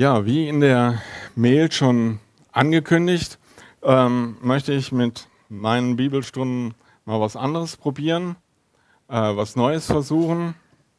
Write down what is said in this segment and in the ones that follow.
Ja, wie in der Mail schon angekündigt, möchte ich mit meinen Bibelstunden mal was anderes probieren, was Neues versuchen.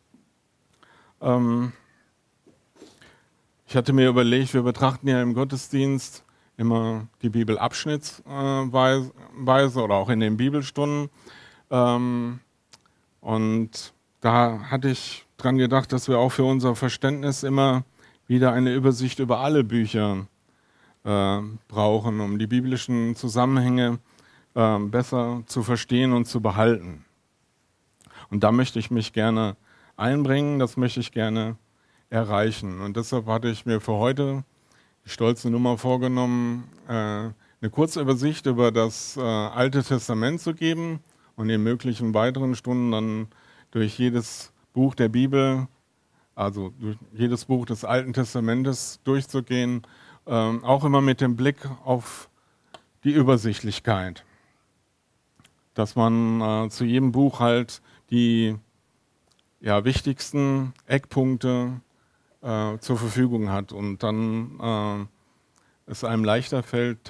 Ähm, Ich hatte mir überlegt, wir betrachten ja im Gottesdienst immer die Bibel abschnittsweise oder auch in den Bibelstunden. Ähm, und da hatte ich dran gedacht, dass wir auch für unser Verständnis immer wieder eine Übersicht über alle Bücher brauchen, um die biblischen Zusammenhänge besser zu verstehen und zu behalten. Und da möchte ich mich gerne einbringen, das möchte ich gerne erreichen. Und deshalb hatte ich mir für heute die stolze Nummer vorgenommen, eine kurze Übersicht über das Alte Testament zu geben und in möglichen weiteren Stunden dann durch jedes Buch der Bibel, also durch jedes Buch des Alten Testamentes durchzugehen, auch immer mit dem Blick auf die Übersichtlichkeit, dass man zu jedem Buch halt die wichtigsten Eckpunkte zur Verfügung hat und dann es einem leichter fällt,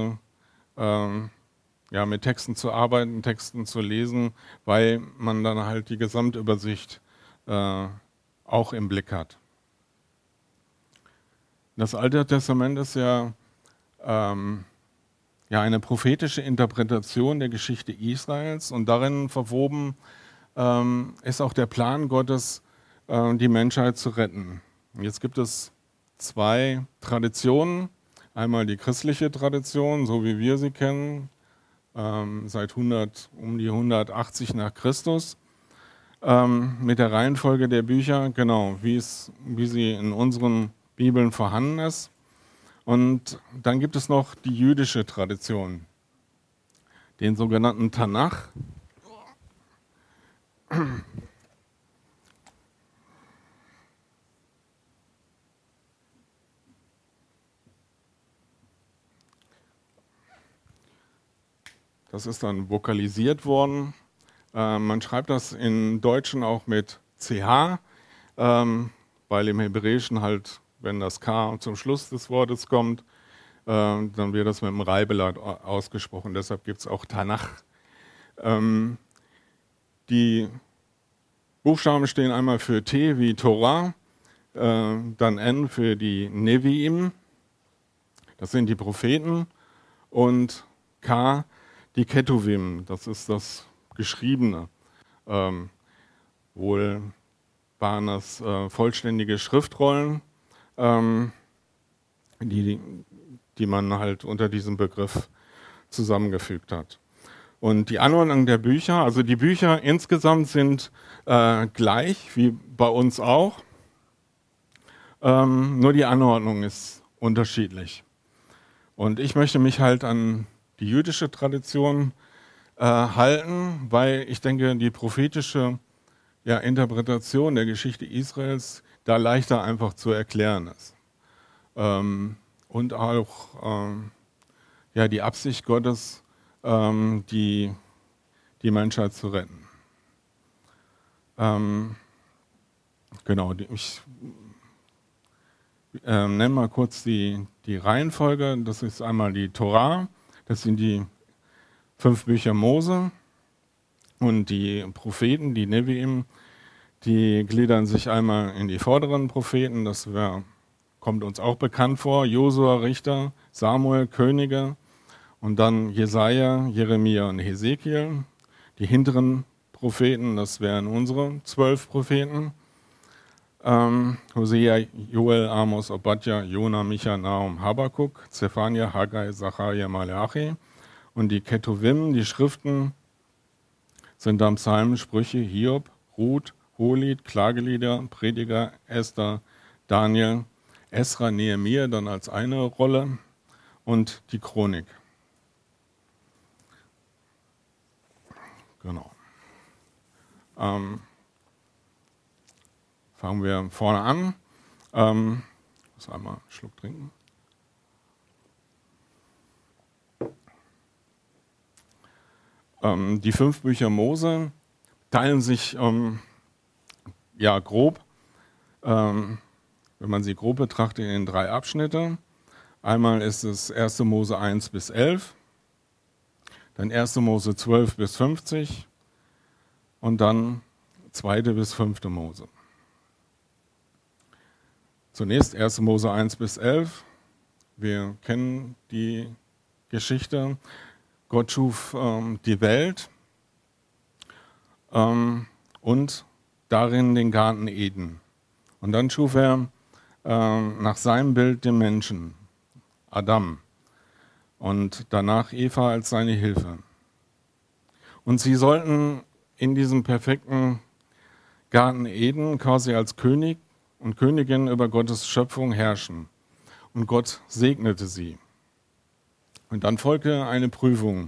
mit Texten zu arbeiten, Texten zu lesen, weil man dann halt die Gesamtübersicht auch im Blick hat. Das Alte Testament ist eine prophetische Interpretation der Geschichte Israels und darin verwoben ist auch der Plan Gottes, die Menschheit zu retten. Jetzt gibt es zwei Traditionen. Einmal die christliche Tradition, so wie wir sie kennen, seit um die 180 nach Christus, mit der Reihenfolge der Bücher, genau, wie sie in unseren Bibeln vorhanden ist. Und dann gibt es noch die jüdische Tradition, den sogenannten Tanach. Das ist dann vokalisiert worden. Man schreibt das im Deutschen auch mit CH, weil im Hebräischen halt, wenn das K zum Schluss des Wortes kommt, dann wird das mit dem Reihbelag ausgesprochen. Deshalb gibt es auch Tanach. Die Buchstaben stehen einmal für T wie Torah, dann N für die Neviim, das sind die Propheten, und K die Ketuvim, das ist das Geschriebene. Wohl waren das vollständige Schriftrollen, die man halt unter diesem Begriff zusammengefügt hat. Und die Anordnung der Bücher, also die Bücher insgesamt sind gleich, wie bei uns auch, nur die Anordnung ist unterschiedlich. Und ich möchte mich halt an die jüdische Tradition halten, weil ich denke, die prophetische Interpretation der Geschichte Israels da leichter einfach zu erklären ist. Und auch die Absicht Gottes, die Menschheit zu retten. Ich nenne mal kurz die Reihenfolge. Das ist einmal die Torah, das sind die 5 Bücher Mose, und die Propheten, die Neviim, die gliedern sich einmal in die vorderen Propheten, das kommt uns auch bekannt vor, Josua, Richter, Samuel, Könige, und dann Jesaja, Jeremia und Hesekiel. Die hinteren Propheten, das wären unsere 12 Propheten. Hosea, Joel, Amos, Obadja, Jona, Micha, Nahum, Habakuk, Zephania, Haggai, Sacharja, Maleachi. Und die Ketuvim, die Schriften, sind dann Psalmen, Sprüche, Hiob, Ruth, Hohelied, Klagelieder, Prediger, Esther, Daniel, Esra, Nehemia dann als eine Rolle und die Chronik. Genau. Fangen wir vorne an. Ich muss einmal einen Schluck trinken. Die 5 Bücher Mose teilen sich grob wenn man sie grob betrachtet, in 3 Abschnitte. Einmal ist es 1. Mose 1 bis 11, dann 1. Mose 12 bis 50 und dann 2. bis 5. Mose. Zunächst 1. Mose 1 bis 11. Wir kennen die Geschichte. Gott schuf die Welt und darin den Garten Eden. Und dann schuf er nach seinem Bild den Menschen, Adam, und danach Eva als seine Hilfe. Und sie sollten in diesem perfekten Garten Eden quasi als König und Königin über Gottes Schöpfung herrschen. Und Gott segnete sie. Und dann folgte eine Prüfung.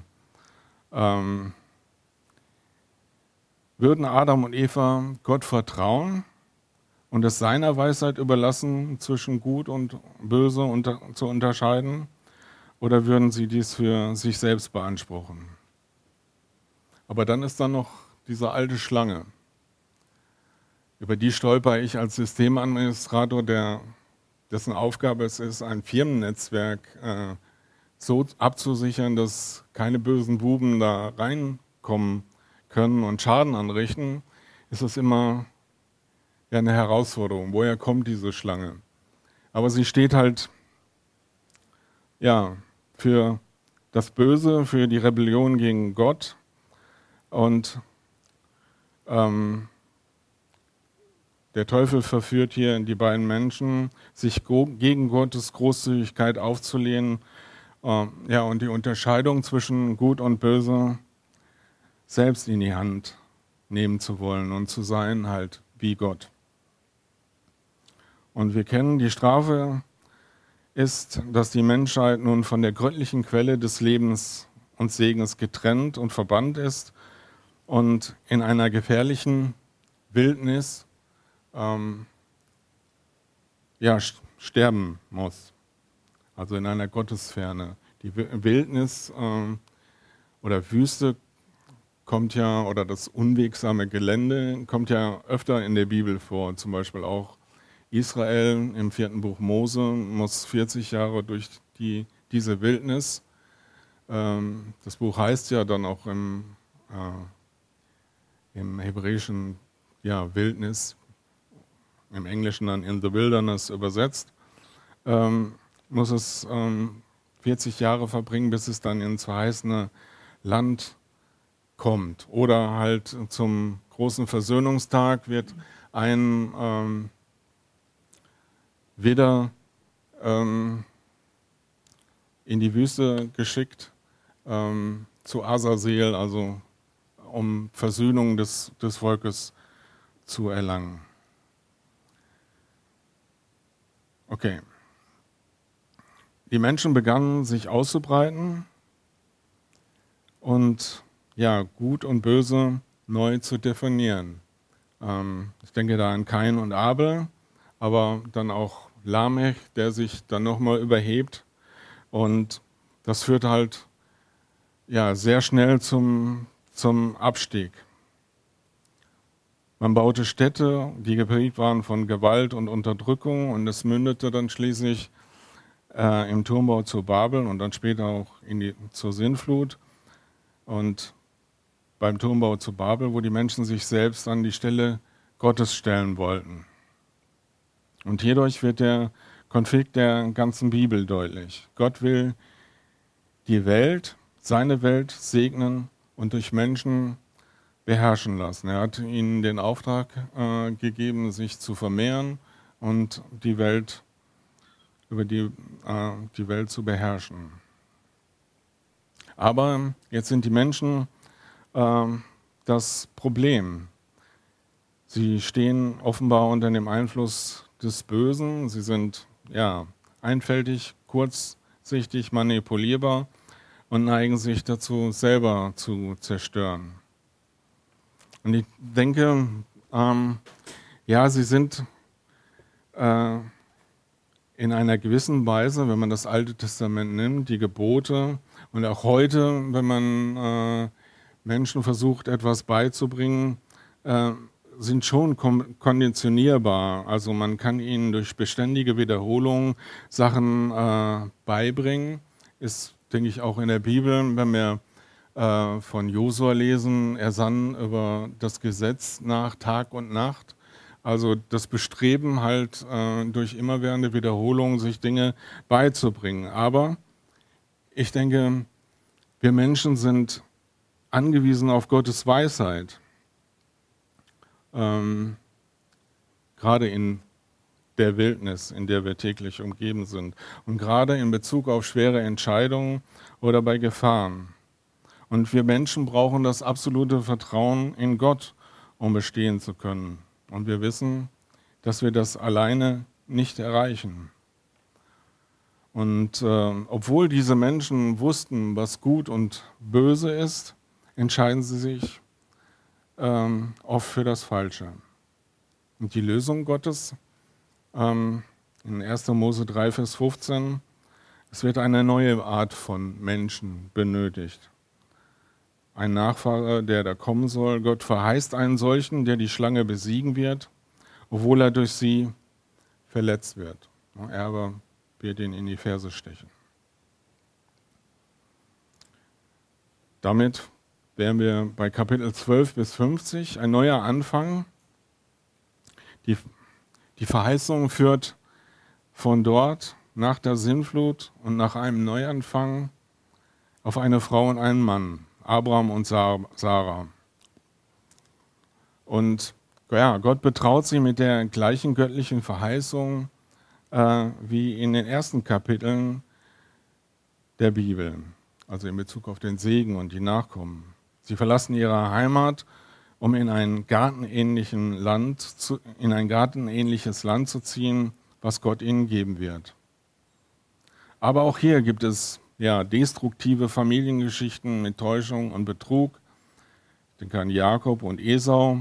Würden Adam und Eva Gott vertrauen und es seiner Weisheit überlassen, zwischen Gut und Böse zu unterscheiden? Oder würden sie dies für sich selbst beanspruchen? Aber dann ist da noch diese alte Schlange. Über die stolper ich als Systemadministrator, dessen Aufgabe es ist, ein Firmennetzwerk so abzusichern, dass keine bösen Buben da reinkommen können und Schaden anrichten, ist es immer eine Herausforderung. Woher kommt diese Schlange? Aber sie steht halt für das Böse, für die Rebellion gegen Gott und der Teufel verführt hier die beiden Menschen, sich gegen Gottes Großzügigkeit aufzulehnen, und die Unterscheidung zwischen Gut und Böse selbst in die Hand nehmen zu wollen und zu sein halt wie Gott. Und wir kennen, die Strafe ist, dass die Menschheit nun von der göttlichen Quelle des Lebens und Segens getrennt und verbannt ist und in einer gefährlichen Wildnis sterben muss. Also in einer Gottesferne. Die Wildnis oder Wüste kommt ja, oder das unwegsame Gelände kommt ja öfter in der Bibel vor. Zum Beispiel auch Israel im 4. Buch Mose muss 40 Jahre durch diese Wildnis. Das Buch heißt ja dann auch im Hebräischen Wildnis, im Englischen dann in the wilderness übersetzt, muss es 40 Jahre verbringen, bis es dann ins verheißene Land kommt. Oder halt zum großen Versöhnungstag wird ein Widder in die Wüste geschickt zu Azazel, also um Versöhnung des Volkes zu erlangen. Okay. Die Menschen begannen sich auszubreiten und Gut und Böse neu zu definieren. Ich denke da an Kain und Abel, aber dann auch Lamech, der sich dann nochmal überhebt. Und das führt halt sehr schnell zum Abstieg. Man baute Städte, die geprägt waren von Gewalt und Unterdrückung, und es mündete dann schließlich im Turmbau zu Babel und dann später auch zur Sintflut. Und beim Turmbau zu Babel, wo die Menschen sich selbst an die Stelle Gottes stellen wollten. Und hierdurch wird der Konflikt der ganzen Bibel deutlich. Gott will die Welt, seine Welt segnen und durch Menschen beherrschen lassen. Er hat ihnen den Auftrag gegeben, sich zu vermehren und die Welt die Welt zu beherrschen. Aber jetzt sind die Menschen das Problem. Sie stehen offenbar unter dem Einfluss des Bösen. Sie sind einfältig, kurzsichtig, manipulierbar und neigen sich dazu, selber zu zerstören. Und ich denke, sie sind in einer gewissen Weise, wenn man das Alte Testament nimmt, die Gebote, und auch heute, wenn man Menschen versucht, etwas beizubringen, sind schon konditionierbar. Also man kann ihnen durch beständige Wiederholung Sachen beibringen. Ist, denke ich, auch in der Bibel, wenn wir von Josua lesen, er sann über das Gesetz nach Tag und Nacht. Also das Bestreben halt durch immerwährende Wiederholung sich Dinge beizubringen. Aber ich denke, wir Menschen sind angewiesen auf Gottes Weisheit. Gerade in der Wildnis, in der wir täglich umgeben sind. Und gerade in Bezug auf schwere Entscheidungen oder bei Gefahren. Und wir Menschen brauchen das absolute Vertrauen in Gott, um bestehen zu können. Und wir wissen, dass wir das alleine nicht erreichen. Und obwohl diese Menschen wussten, was gut und böse ist, entscheiden sie sich oft für das Falsche. Und die Lösung Gottes in 1. Mose 3, Vers 15, es wird eine neue Art von Menschen benötigt. Ein Nachfahre, der da kommen soll. Gott verheißt einen solchen, der die Schlange besiegen wird, obwohl er durch sie verletzt wird. Er aber wird ihn in die Ferse stechen. Damit wären wir bei Kapitel 12 bis 50, ein neuer Anfang. Die Verheißung führt von dort nach der Sintflut und nach einem Neuanfang auf eine Frau und einen Mann, Abraham und Sarah. Und ja, Gott betraut sie mit der gleichen göttlichen Verheißung wie in den ersten Kapiteln der Bibel, also in Bezug auf den Segen und die Nachkommen. Sie verlassen ihre Heimat, um in ein gartenähnliches Land zu ziehen, was Gott ihnen geben wird. Aber auch hier gibt es destruktive Familiengeschichten mit Täuschung und Betrug. Ich denke an Jakob und Esau,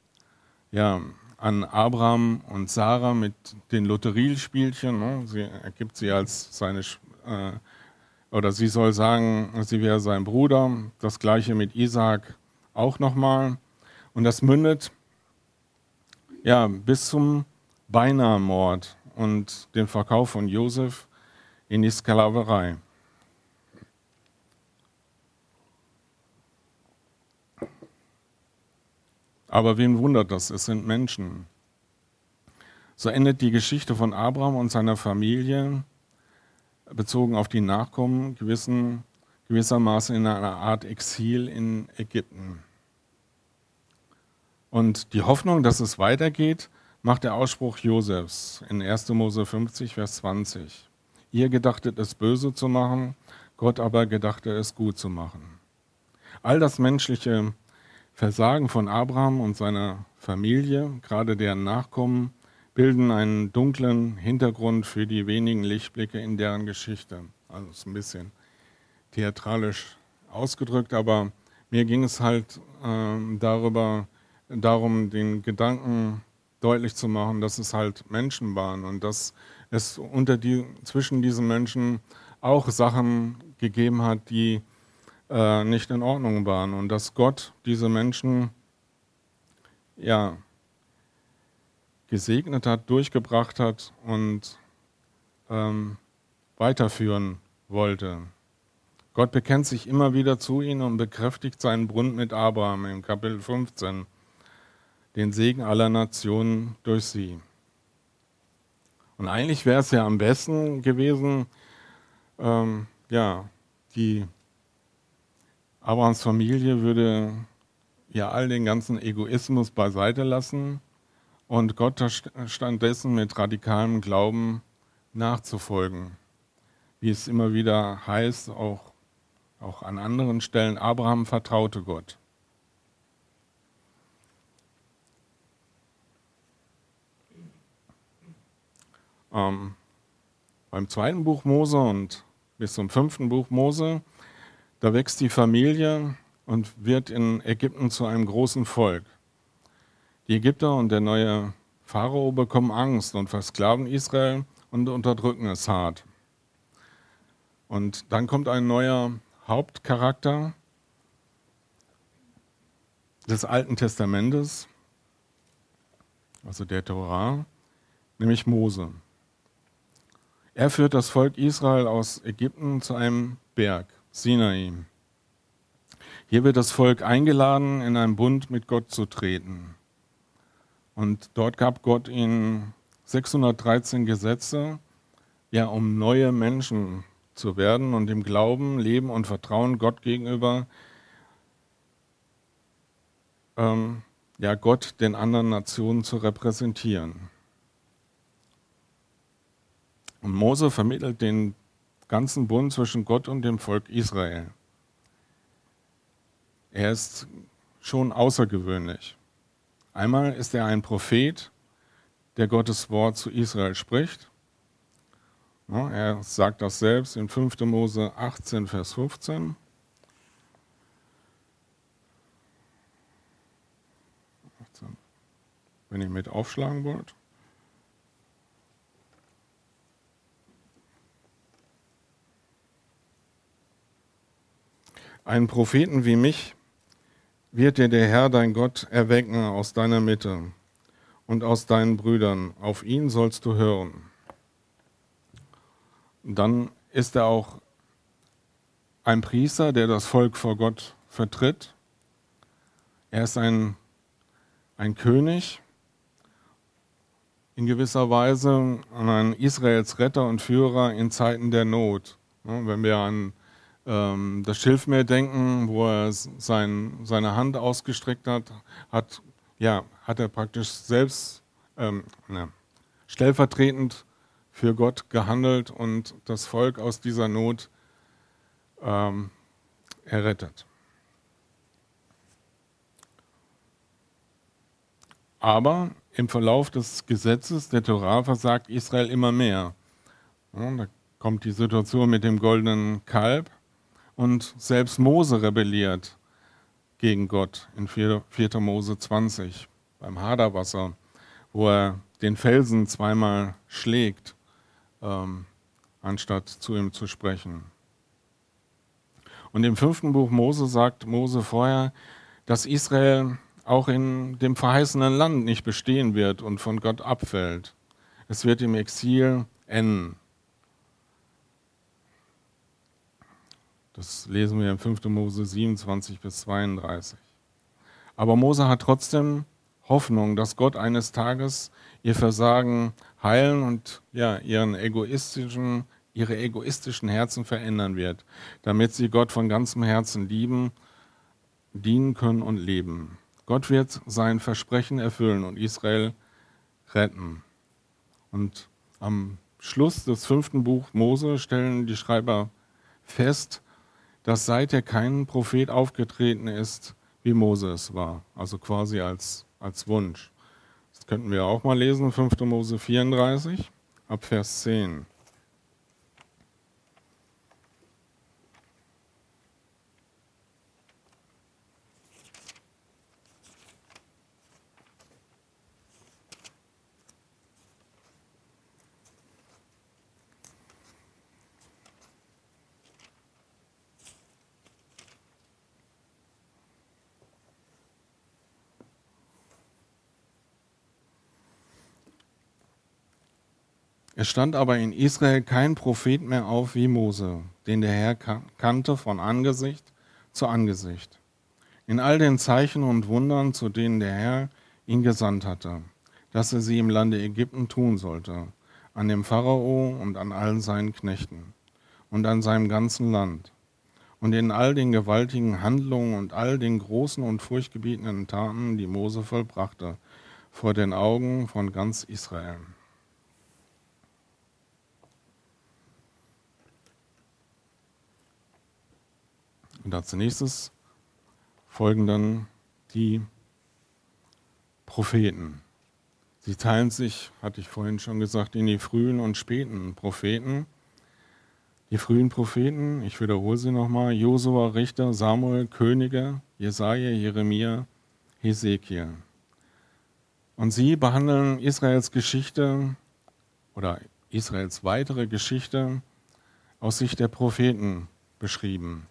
an Abraham und Sarah mit den Lotteriespielchen. Er gibt sie als seine, oder sie soll sagen, sie wäre sein Bruder. Das gleiche mit Isaak auch nochmal. Und das mündet bis zum Beinahe-Mord und den Verkauf von Josef in die Sklaverei. Aber wen wundert das? Es sind Menschen. So endet die Geschichte von Abraham und seiner Familie, bezogen auf die Nachkommen, gewissermaßen in einer Art Exil in Ägypten. Und die Hoffnung, dass es weitergeht, macht der Ausspruch Josefs in 1. Mose 50, Vers 20. Ihr gedachtet es böse zu machen, Gott aber gedachte es gut zu machen. All das menschliche Versagen von Abraham und seiner Familie, gerade deren Nachkommen, bilden einen dunklen Hintergrund für die wenigen Lichtblicke in deren Geschichte. Also ist ein bisschen theatralisch ausgedrückt, aber mir ging es halt darum, den Gedanken deutlich zu machen, dass es halt Menschen waren und dass es zwischen diesen Menschen auch Sachen gegeben hat, die nicht in Ordnung waren und dass Gott diese Menschen gesegnet hat, durchgebracht hat und weiterführen wollte. Gott bekennt sich immer wieder zu ihnen und bekräftigt seinen Bund mit Abraham im Kapitel 15, den Segen aller Nationen durch sie. Und eigentlich wäre es ja am besten gewesen, die Abrahams Familie würde all den ganzen Egoismus beiseite lassen und Gott stattdessen mit radikalem Glauben nachzufolgen. Wie es immer wieder heißt, auch an anderen Stellen, Abraham vertraute Gott. Beim zweiten Buch Mose und bis zum 5. Buch Mose, da wächst die Familie und wird in Ägypten zu einem großen Volk. Die Ägypter und der neue Pharao bekommen Angst und versklaven Israel und unterdrücken es hart. Und dann kommt ein neuer Hauptcharakter des Alten Testamentes, also der Torah, nämlich Mose. Er führt das Volk Israel aus Ägypten zu einem Berg, Sinai. Hier wird das Volk eingeladen, in einen Bund mit Gott zu treten. Und dort gab Gott ihnen 613 Gesetze, ja, um neue Menschen zu werden und im Glauben, Leben und Vertrauen Gott gegenüber, ja, Gott den anderen Nationen zu repräsentieren. Und Mose vermittelt den ganzen Bund zwischen Gott und dem Volk Israel. Er ist schon außergewöhnlich. Einmal ist er ein Prophet, der Gottes Wort zu Israel spricht. Ja, er sagt das selbst in 5. Mose 18, Vers 15. Wenn ihr mit aufschlagen wollt. Einen Propheten wie mich wird dir der Herr, dein Gott, erwecken aus deiner Mitte und aus deinen Brüdern. Auf ihn sollst du hören. Dann ist er auch ein Priester, der das Volk vor Gott vertritt. Er ist ein König in gewisser Weise, ein Israels Retter und Führer in Zeiten der Not. Wenn wir an das Schilfmeer denken, wo er seine Hand ausgestreckt hat er praktisch selbst stellvertretend für Gott gehandelt und das Volk aus dieser Not errettet. Aber im Verlauf des Gesetzes, der Torah, versagt Israel immer mehr. Ja, da kommt die Situation mit dem goldenen Kalb und selbst Mose rebelliert gegen Gott in 4. Mose 20 beim Haderwasser, wo er den Felsen zweimal schlägt, anstatt zu ihm zu sprechen. Und im 5. Buch Mose sagt Mose vorher, dass Israel auch in dem verheißenen Land nicht bestehen wird und von Gott abfällt. Es wird im Exil enden. Das lesen wir im 5. Mose 27 bis 32. Aber Mose hat trotzdem Hoffnung, dass Gott eines Tages ihr Versagen heilen und ihre egoistischen Herzen verändern wird, damit sie Gott von ganzem Herzen lieben, dienen können und leben. Gott wird sein Versprechen erfüllen und Israel retten. Und am Schluss des 5. Buch Mose stellen die Schreiber fest, dass seither kein Prophet aufgetreten ist, wie Mose es war. Also quasi als Wunsch. Das könnten wir auch mal lesen, 5. Mose 34, ab Vers 10. Es stand aber in Israel kein Prophet mehr auf wie Mose, den der Herr kannte von Angesicht zu Angesicht. In all den Zeichen und Wundern, zu denen der Herr ihn gesandt hatte, dass er sie im Lande Ägypten tun sollte, an dem Pharao und an allen seinen Knechten und an seinem ganzen Land. Und in all den gewaltigen Handlungen und all den großen und furchtgebietenden Taten, die Mose vollbrachte, vor den Augen von ganz Israel. Und als nächstes folgen dann die Propheten. Sie teilen sich, hatte ich vorhin schon gesagt, in die frühen und späten Propheten. Die frühen Propheten, ich wiederhole sie nochmal, Josua, Richter, Samuel, Könige, Jesaja, Jeremia, Hesekiel. Und sie behandeln Israels Geschichte oder Israels weitere Geschichte aus Sicht der Propheten beschrieben.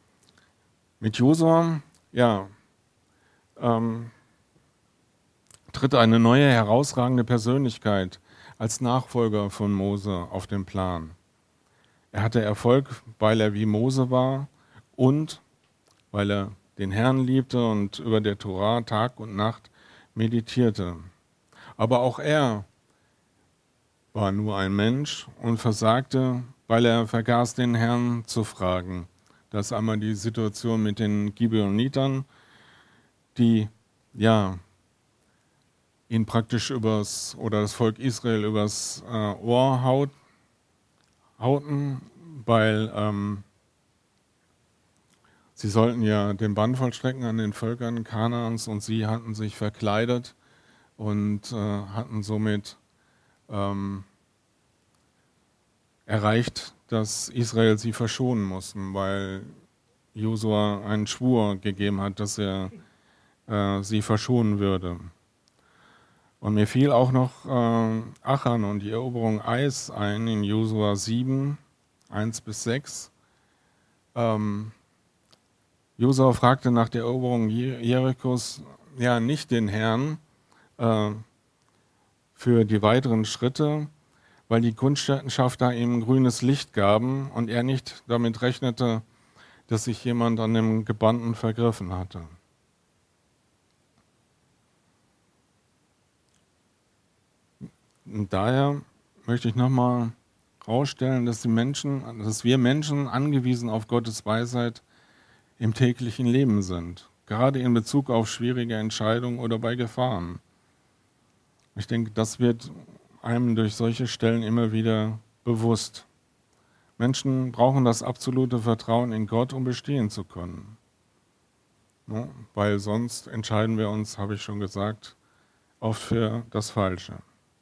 Mit Josua, tritt eine neue herausragende Persönlichkeit als Nachfolger von Mose auf den Plan. Er hatte Erfolg, weil er wie Mose war und weil er den Herrn liebte und über der Tora Tag und Nacht meditierte. Aber auch er war nur ein Mensch und versagte, weil er vergaß, den Herrn zu fragen. Das ist einmal die Situation mit den Gibeonitern, die ja ihn praktisch das Volk Israel übers Ohr hauten, weil sie sollten ja den Bann vollstrecken an den Völkern Kanaans und sie hatten sich verkleidet und hatten somit erreicht, dass Israel sie verschonen mussten, weil Josua einen Schwur gegeben hat, dass er sie verschonen würde. Und mir fiel auch noch Achan und die Eroberung Ais ein in Josua 7, 1-6. Josua fragte nach der Eroberung Jerichos ja nicht den Herrn für die weiteren Schritte, weil die Kundschafter ihm grünes Licht gaben und er nicht damit rechnete, dass sich jemand an dem Gebannten vergriffen hatte. Und daher möchte ich nochmal herausstellen, dass wir Menschen angewiesen auf Gottes Weisheit im täglichen Leben sind, gerade in Bezug auf schwierige Entscheidungen oder bei Gefahren. Ich denke, das wird einem durch solche Stellen immer wieder bewusst. Menschen brauchen das absolute Vertrauen in Gott, um bestehen zu können. Ne? Weil sonst entscheiden wir uns, habe ich schon gesagt, oft für das Falsche.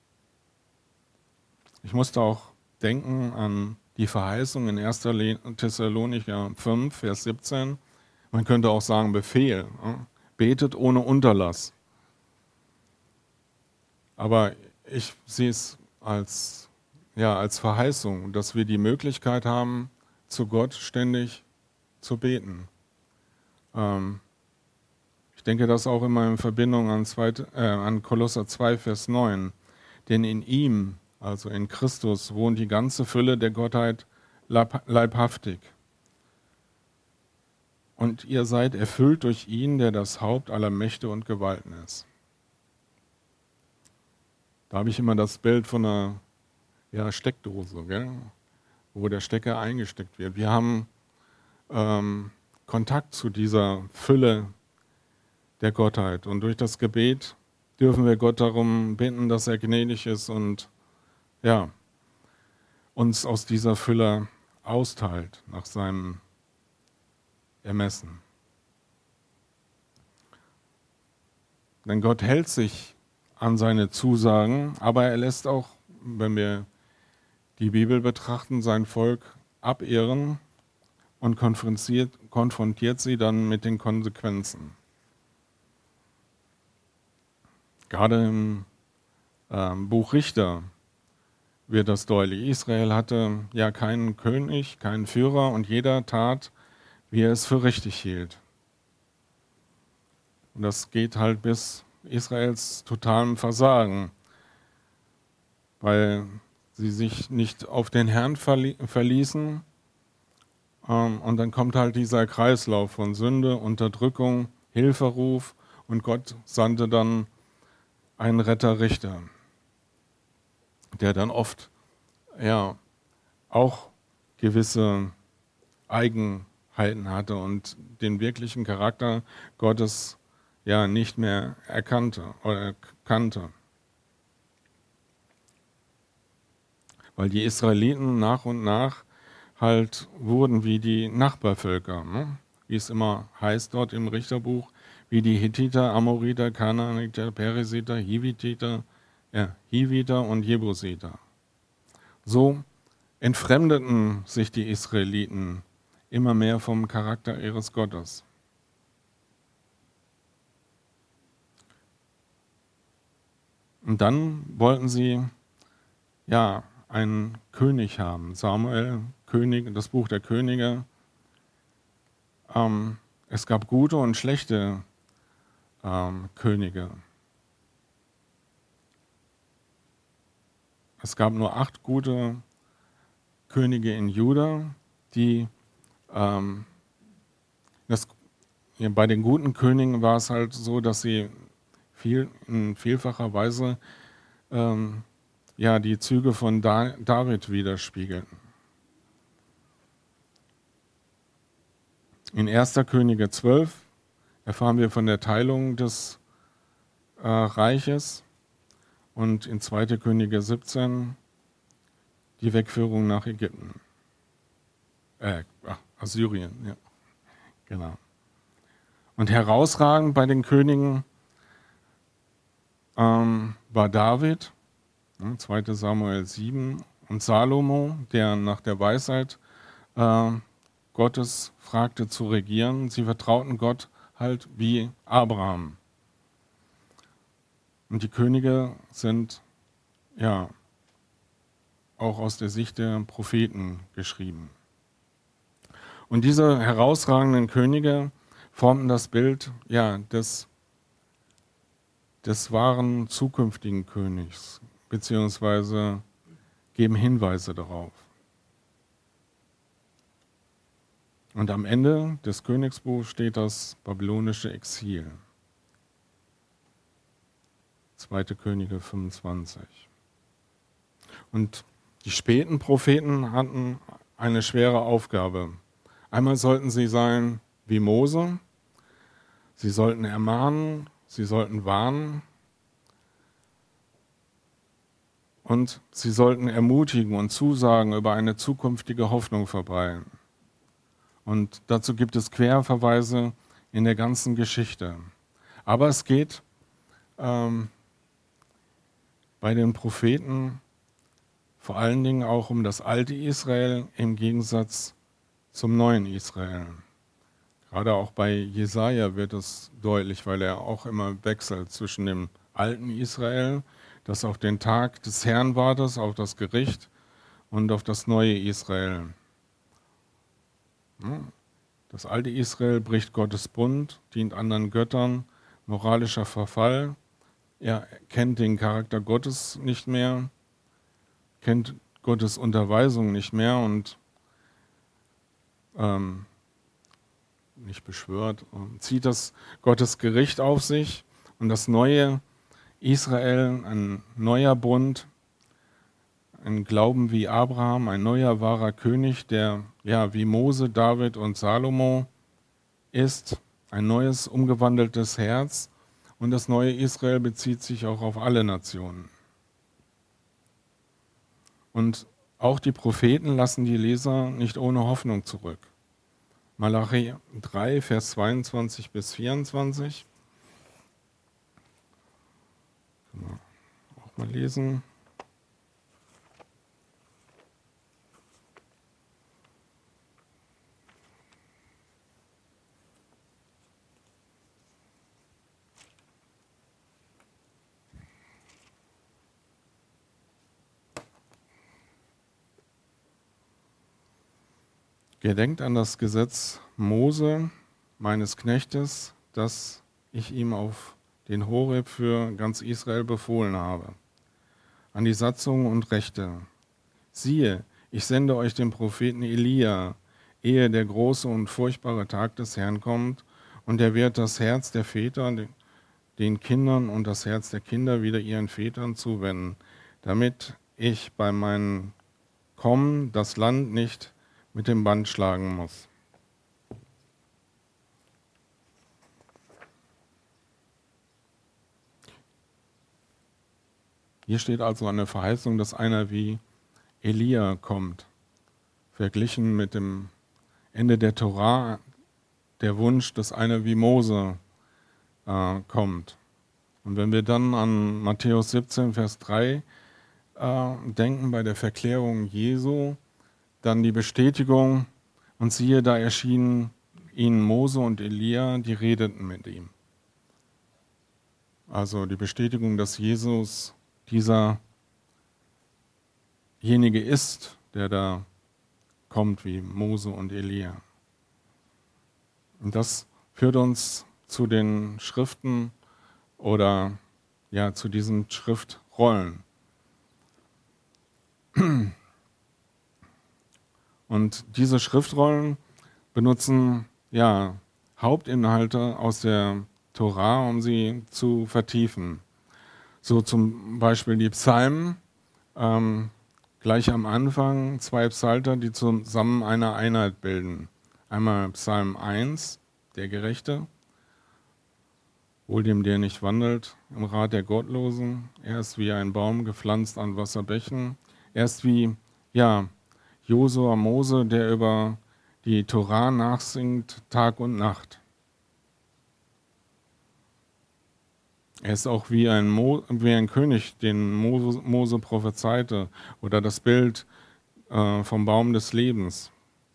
Ich musste auch denken an die Verheißung in 1. Thessalonicher 5, Vers 17. Man könnte auch sagen Befehl. Ne? Betet ohne Unterlass. Aber ich sehe es als Verheißung, dass wir die Möglichkeit haben, zu Gott ständig zu beten. Ich denke das auch immer in Verbindung an Kolosser 2, Vers 9. Denn in ihm, also in Christus, wohnt die ganze Fülle der Gottheit leibhaftig. Und ihr seid erfüllt durch ihn, der das Haupt aller Mächte und Gewalten ist. Da habe ich immer das Bild von einer Steckdose, gell? Wo der Stecker eingesteckt wird. Wir haben Kontakt zu dieser Fülle der Gottheit. Und durch das Gebet dürfen wir Gott darum bitten, dass er gnädig ist und uns aus dieser Fülle austeilt nach seinem Ermessen. Denn Gott hält sich an seine Zusagen, aber er lässt auch, wenn wir die Bibel betrachten, sein Volk abehren und konfrontiert sie dann mit den Konsequenzen. Gerade im Buch Richter wird das deutlich. Israel hatte ja keinen König, keinen Führer und jeder tat, wie er es für richtig hielt. Und das geht halt bis Israels totalem Versagen, weil sie sich nicht auf den Herrn verließen. Und dann kommt halt dieser Kreislauf von Sünde, Unterdrückung, Hilferuf und Gott sandte dann einen Retterrichter, der dann oft auch gewisse Eigenheiten hatte und den wirklichen Charakter Gottes nicht mehr erkannte oder kannte. Weil die Israeliten nach und nach halt wurden wie die Nachbarvölker, ne? Wie es immer heißt dort im Richterbuch, wie die Hittiter, Amoriter, Kanaaniter, Perisiter, Hiviter und Jebusiter. So entfremdeten sich die Israeliten immer mehr vom Charakter ihres Gottes. Und dann wollten sie einen König haben. Samuel, König, das Buch der Könige. Es gab gute und schlechte Könige. es gab nur 8 gute Könige in Juda, die bei den guten Königen war es halt so, dass sie in vielfacher Weise die Züge von David widerspiegelten. In 1. Könige 12 erfahren wir von der Teilung des Reiches und in 2. Könige 17 die Wegführung nach Ägypten. Assyrien, ja. Genau. Und herausragend bei den Königen war David, 2. Samuel 7, und Salomo, der nach der Weisheit Gottes fragte zu regieren. Sie vertrauten Gott halt wie Abraham. Und die Könige sind auch aus der Sicht der Propheten geschrieben. Und diese herausragenden Könige formten das Bild des wahren zukünftigen Königs, beziehungsweise geben Hinweise darauf. Und am Ende des Königsbuchs steht das babylonische Exil. 2. Könige 25. Und die späten Propheten hatten eine schwere Aufgabe. Einmal sollten sie sein wie Mose, sie sollten ermahnen, sie sollten warnen und sie sollten ermutigen und Zusagen über eine zukünftige Hoffnung verbreiten. Und dazu gibt es Querverweise in der ganzen Geschichte. Aber es geht bei den Propheten vor allen Dingen auch um das alte Israel im Gegensatz zum neuen Israel. Gerade auch bei Jesaja wird es deutlich, weil er auch immer wechselt zwischen dem alten Israel, das auf den Tag des Herrn wartet, auf das Gericht, und auf das neue Israel. Das alte Israel bricht Gottes Bund, dient anderen Göttern, moralischer Verfall. Er kennt den Charakter Gottes nicht mehr, kennt Gottes Unterweisung nicht mehr und nicht beschwört, zieht das Gottes Gericht auf sich. Und das neue Israel, ein neuer Bund, ein Glauben wie Abraham, ein neuer wahrer König, der wie Mose, David und Salomo ist, ein neues umgewandeltes Herz. Und das neue Israel bezieht sich auch auf alle Nationen. Und auch die Propheten lassen die Leser nicht ohne Hoffnung zurück. Malachi 3, Vers 22 bis 24. Können wir auch mal lesen. Gedenkt an das Gesetz Mose, meines Knechtes, das ich ihm auf den Horeb für ganz Israel befohlen habe, an die Satzungen und Rechte. Siehe, ich sende euch den Propheten Elia, ehe der große und furchtbare Tag des Herrn kommt, und er wird das Herz der Väter den Kindern und das Herz der Kinder wieder ihren Vätern zuwenden, damit ich bei meinem Kommen das Land nicht mit dem Band schlagen muss. Hier steht also eine Verheißung, dass einer wie Elia kommt. Verglichen mit dem Ende der Torah, der Wunsch, dass einer wie Mose kommt. Und wenn wir dann an Matthäus 17, Vers 3 denken, bei der Verklärung Jesu, dann die Bestätigung, und siehe, da erschienen ihnen Mose und Elia, die redeten mit ihm. Also die Bestätigung, dass Jesus dieserjenige ist, der da kommt wie Mose und Elia. Und das führt uns zu den Schriften oder zu diesen Schriftrollen. Und diese Schriftrollen benutzen Hauptinhalte aus der Tora, um sie zu vertiefen. So zum Beispiel die Psalmen, gleich am Anfang 2 Psalter, die zusammen eine Einheit bilden. Einmal Psalm 1, der Gerechte, wohl dem, der nicht wandelt im Rat der Gottlosen. Er ist wie ein Baum gepflanzt an Wasserbächen. Er ist wie, Josua, Mose, der über die Tora nachsingt, Tag und Nacht. Er ist auch wie ein König, den Mose prophezeite, oder das Bild vom Baum des Lebens.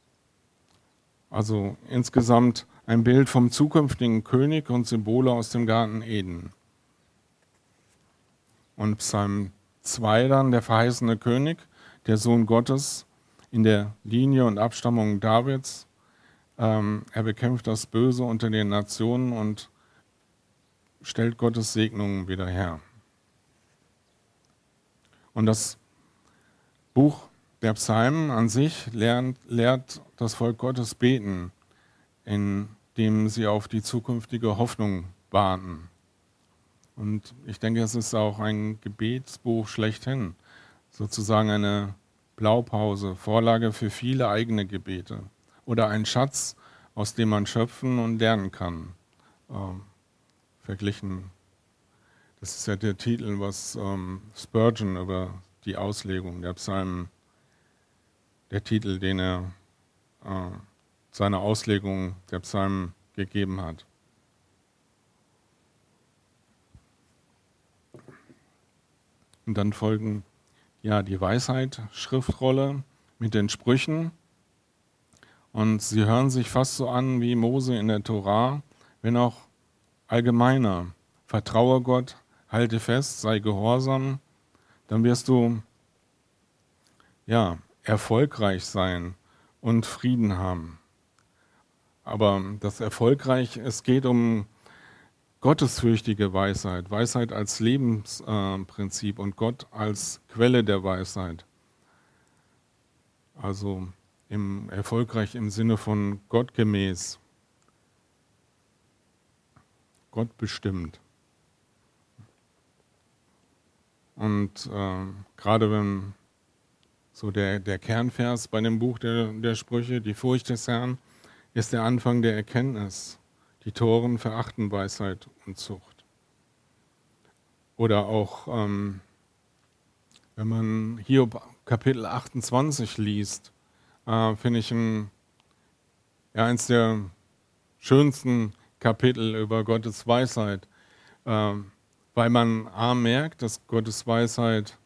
Also insgesamt ein Bild vom zukünftigen König und Symbole aus dem Garten Eden. Und Psalm 2 dann, der verheißene König, der Sohn Gottes in der Linie und Abstammung Davids. Er bekämpft das Böse unter den Nationen und stellt Gottes Segnungen wieder her. Und das Buch der Psalmen an sich lehrt das Volk Gottes beten, indem sie auf die zukünftige Hoffnung warten. Und ich denke, es ist auch ein Gebetsbuch schlechthin, sozusagen eine Blaupause, Vorlage für viele eigene Gebete oder ein Schatz, aus dem man schöpfen und lernen kann. Verglichen, das ist ja der Titel, was Spurgeon über die Auslegung der Psalmen, der Titel, den er seiner Auslegung der Psalmen gegeben hat. Und dann folgen die Weisheit, Schriftrolle mit den Sprüchen. Und sie hören sich fast so an wie Mose in der Tora, wenn auch allgemeiner. Vertraue Gott, halte fest, sei gehorsam, dann wirst du erfolgreich sein und Frieden haben. Aber das erfolgreich, es geht um gottesfürchtige Weisheit, Weisheit als Lebensprinzip und Gott als Quelle der Weisheit. Also erfolgreich im Sinne von gottgemäß, Gott bestimmt. Und gerade wenn so der Kernvers bei dem Buch der Sprüche, die Furcht des Herrn, ist der Anfang der Erkenntnis. Die Toren verachten Weisheit und Zucht. Oder auch, wenn man Hiob Kapitel 28 liest, finde ich eins der schönsten Kapitel über Gottes Weisheit, weil man merkt, dass Gottes Weisheit,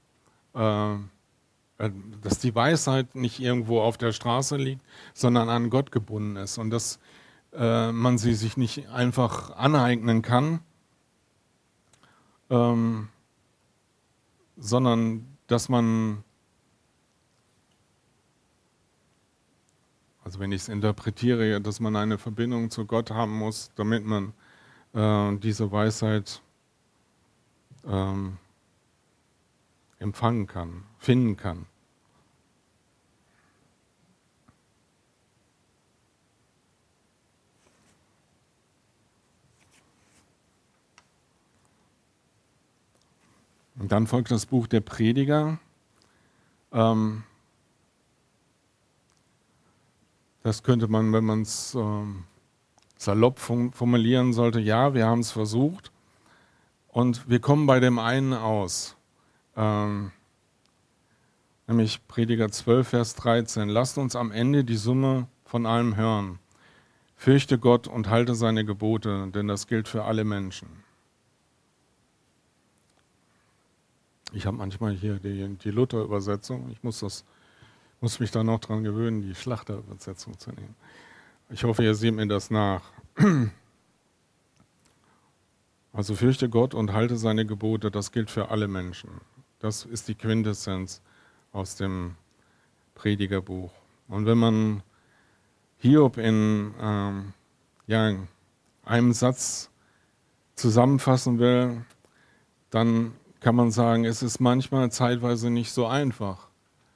dass die Weisheit nicht irgendwo auf der Straße liegt, sondern an Gott gebunden ist und dass man sie sich nicht einfach aneignen kann, sondern dass man, also wenn ich es interpretiere, dass man eine Verbindung zu Gott haben muss, damit man diese Weisheit empfangen kann, finden kann. Und dann folgt das Buch der Prediger. Das könnte man, wenn man es salopp formulieren sollte, wir haben es versucht und wir kommen bei dem einen aus. Nämlich Prediger 12, Vers 13. Lasst uns am Ende die Summe von allem hören. Fürchte Gott und halte seine Gebote, denn das gilt für alle Menschen. Ich habe manchmal hier die Luther-Übersetzung. Ich muss mich da noch dran gewöhnen, die Schlachter-Übersetzung zu nehmen. Ich hoffe, ihr seht mir das nach. Also fürchte Gott und halte seine Gebote, das gilt für alle Menschen. Das ist die Quintessenz aus dem Predigerbuch. Und wenn man Hiob in einem Satz zusammenfassen will, dann kann man sagen, es ist manchmal zeitweise nicht so einfach,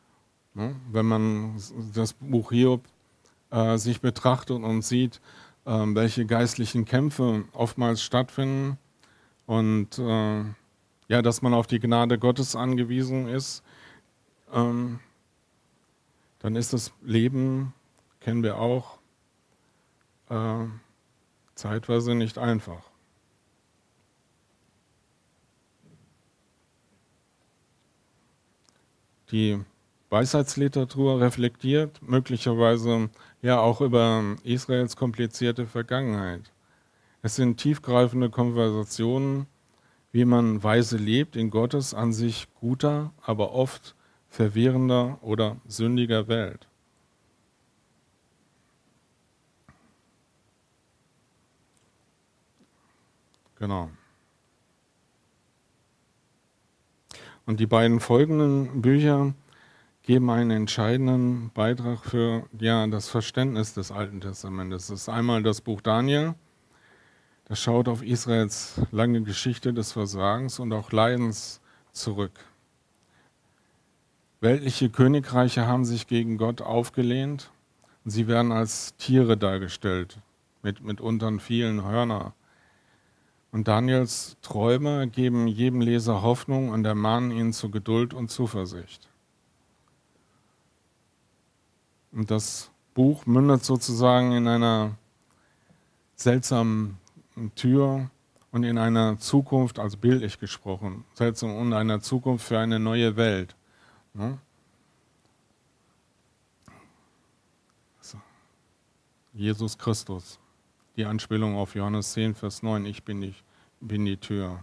Ne? Wenn man das Buch Hiob sich betrachtet und sieht, welche geistlichen Kämpfe oftmals stattfinden und ja, dass man auf die Gnade Gottes angewiesen ist, ähm, dann ist das Leben, kennen wir auch, äh, zeitweise nicht einfach. Die Weisheitsliteratur reflektiert möglicherweise ja auch über Israels komplizierte Vergangenheit. Es sind tiefgreifende Konversationen, wie man weise lebt in Gottes an sich guter, aber oft verwirrender oder sündiger Welt. Genau. Und die beiden folgenden Bücher geben einen entscheidenden Beitrag für das Verständnis des Alten Testamentes. Das ist einmal das Buch Daniel, das schaut auf Israels lange Geschichte des Versagens und auch Leidens zurück. Weltliche Königreiche haben sich gegen Gott aufgelehnt und sie werden als Tiere dargestellt, mit mitunter vielen Hörner. Und Daniels Träume geben jedem Leser Hoffnung und ermahnen ihn zu Geduld und Zuversicht. Und das Buch mündet sozusagen in einer seltsamen Tür und in einer Zukunft, also bildlich gesprochen, seltsam und einer Zukunft für eine neue Welt. Ne? So. Jesus Christus, die Anspielung auf Johannes 10, Vers 9, ich bin die Tür.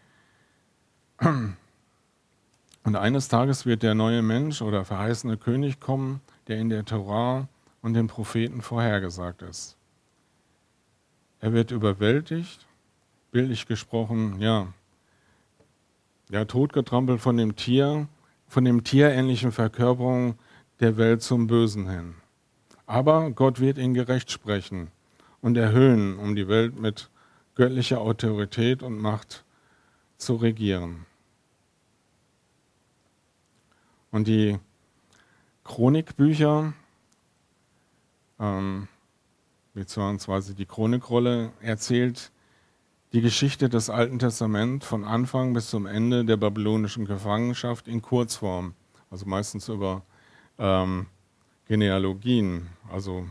Und eines Tages wird der neue Mensch oder verheißene König kommen, der in der Tora und den Propheten vorhergesagt ist. Er wird überwältigt, bildlich gesprochen, totgetrampelt von dem tierähnlichen Verkörperung der Welt zum Bösen hin. Aber Gott wird ihn gerecht sprechen und erhöhen, um die Welt mit göttlicher Autorität und Macht zu regieren. Und die Chronikbücher, beziehungsweise die Chronikrolle, erzählt die Geschichte des Alten Testaments von Anfang bis zum Ende der babylonischen Gefangenschaft in Kurzform, also meistens über Genealogien, also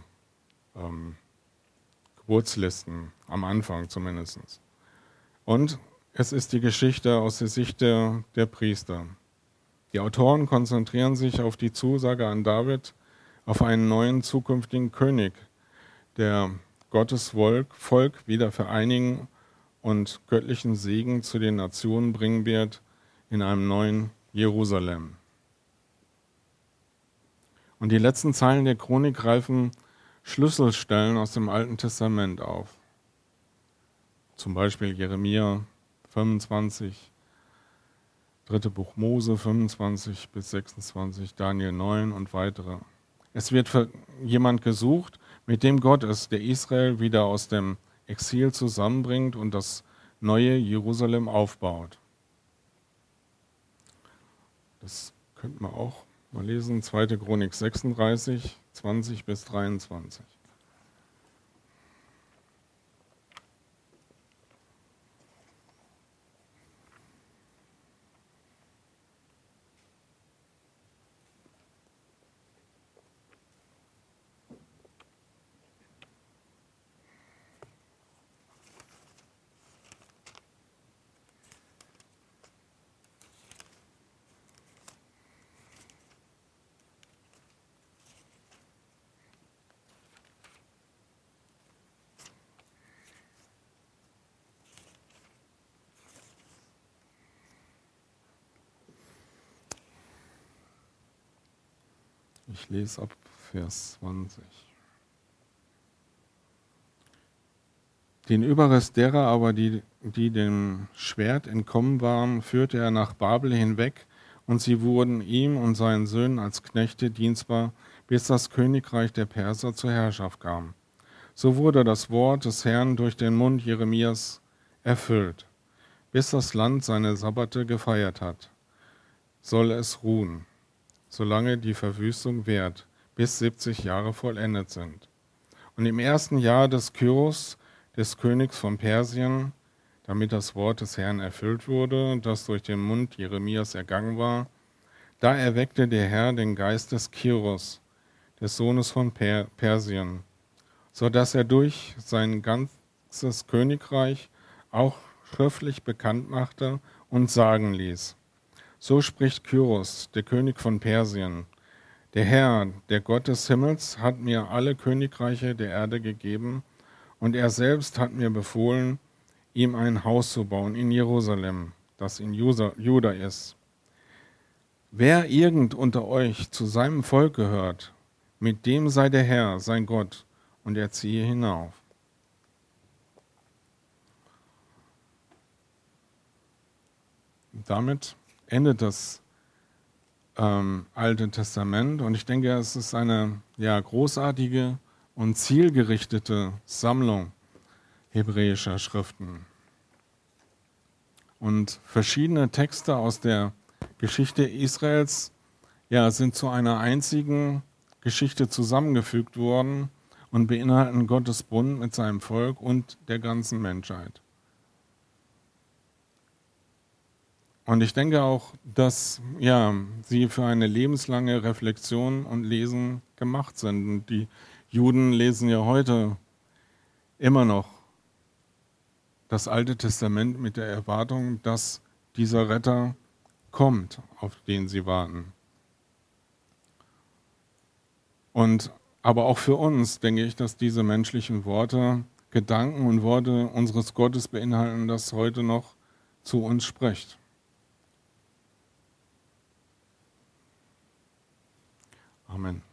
Geburtslisten, am Anfang zumindest. Und es ist die Geschichte aus der Sicht der Priester. Die Autoren konzentrieren sich auf die Zusage an David, auf einen neuen zukünftigen König, der Gottes Volk wieder vereinigen und göttlichen Segen zu den Nationen bringen wird in einem neuen Jerusalem. Und die letzten Zeilen der Chronik greifen Schlüsselstellen aus dem Alten Testament auf. Zum Beispiel Jeremia 25, 3. Buch Mose 25 bis 26, Daniel 9 und weitere. Es wird für jemand gesucht, mit dem Gott ist, der Israel wieder aus dem Exil zusammenbringt und das neue Jerusalem aufbaut. Das könnte man auch mal lesen, 2. Chronik 36, 20 bis 23. Ich lese ab Vers 20. Den Überrest derer aber, die dem Schwert entkommen waren, führte er nach Babel hinweg, und sie wurden ihm und seinen Söhnen als Knechte dienstbar, bis das Königreich der Perser zur Herrschaft kam. So wurde das Wort des Herrn durch den Mund Jeremias erfüllt. Bis das Land seine Sabbate gefeiert hat, soll es ruhen. solange die Verwüstung währt, bis 70 Jahre vollendet sind. Und im ersten Jahr des Kyros, des Königs von Persien, damit das Wort des Herrn erfüllt wurde, das durch den Mund Jeremias ergangen war, da erweckte der Herr den Geist des Kyros, des Sohnes von Persien, so dass er durch sein ganzes Königreich auch schriftlich bekannt machte und sagen ließ: So spricht Kyros, der König von Persien: Der Herr, der Gott des Himmels, hat mir alle Königreiche der Erde gegeben, und er selbst hat mir befohlen, ihm ein Haus zu bauen in Jerusalem, das in Juda ist. Wer irgend unter euch zu seinem Volk gehört, mit dem sei der Herr, sein Gott, und er ziehe hinauf. Damit endet das Alte Testament, und ich denke, es ist eine großartige und zielgerichtete Sammlung hebräischer Schriften. Und verschiedene Texte aus der Geschichte Israels sind zu einer einzigen Geschichte zusammengefügt worden und beinhalten Gottes Bund mit seinem Volk und der ganzen Menschheit. Und ich denke auch, dass sie für eine lebenslange Reflexion und Lesen gemacht sind. Und die Juden lesen ja heute immer noch das Alte Testament mit der Erwartung, dass dieser Retter kommt, auf den sie warten. Aber auch für uns denke ich, dass diese menschlichen Worte, Gedanken und Worte unseres Gottes beinhalten, das heute noch zu uns spricht. Amen.